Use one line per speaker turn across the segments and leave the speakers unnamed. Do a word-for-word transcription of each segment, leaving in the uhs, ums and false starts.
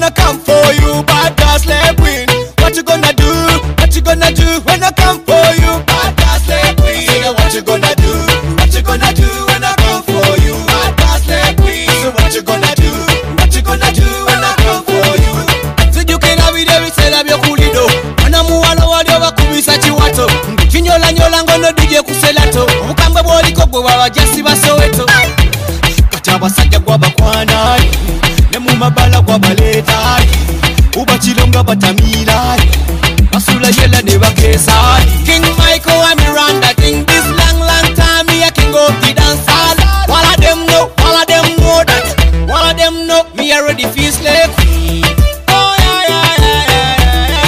I come for you, bad girl slave queen? What you gonna do? What you gonna do when I come for you, bad girl slave queen? So what you gonna do? What you gonna do when I come for you, bad girl slave queen? So what you gonna do? What you gonna do when I come for you? So you can have it every say that you're cool do. Wana muwala wali obakubisa chiwato. Chinyola nyola ngono D J kuselato. Obukambwe bwoliko gwe wabajasi basoweto. Kati abasajja gwabakwana ne mu mabala gwabaleeta. Uba chilonga batamila Basula yela ne bakesa. King Michael and Miranda think this long long time me a king of the dance hall. All of them know, all of them know that. All of them know me already feel slave. Oh yeah yeah yeah yeah yeah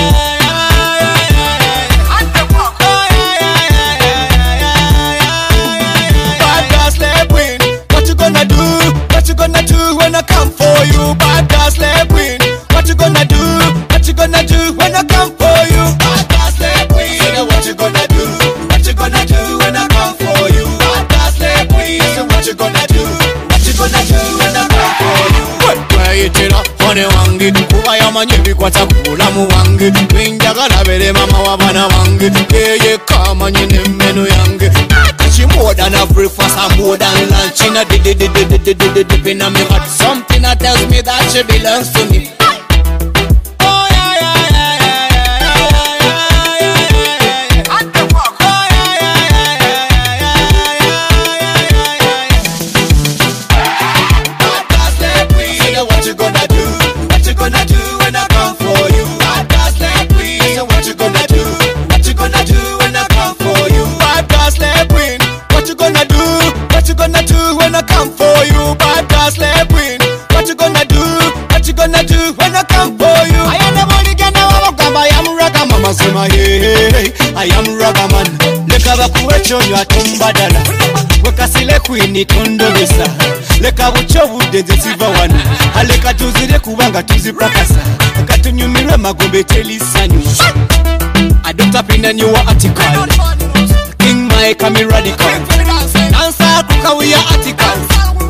yeah. Oh yeah yeah yeah yeah yeah yeah. Bad girl slave queen, what you gonna do? What you gonna do when I come for you? Bad girl slave queen. What you gonna do? What you gonna do when I come for you? Bad girl slave queen. So what you gonna do? What you gonna do when I come for you? Bad girl slave queen. So what you gonna do? What you gonna do when I come for you? Kweyitira one wange kuba yamanyi ebikwata ku bulamu wange wenjagala bere mama w'abaana bange yeye kamanyi n'emmeno yange she more than a breakfast and more than lunch. In a di di di di di di di di di in a me heart. Something that tells me that she belongs to me. Oh yeah yeah yeah yeah yeah yeah yeah yeah. And the walk. Oh yeah yeah yeah yeah yeah yeah yeah yeah. Bad girl slave queen. So what you gonna do? What you gonna do when I come for you? Bad girl slave queen. So what you gonna do? What you gonna do when I come for you? Bad girl slave queen. What you gonna do? What you gonna do when I come for you? Bad girl slave queen. What you gonna do? What you gonna do when I come for you? I am the money can never come. I am raga mama sema hey hey. I am raga man. Leka bakuwecho nyo atumbadala. Wekasile queen tondobesa. Leka buchovu denze siva wanu. Aleka tuzire kubanga tuzipakasa. Katunyumire magombe telisanyu. I don't tap in a new article. King Mike, I'm radical. Dancer, cook away your articles.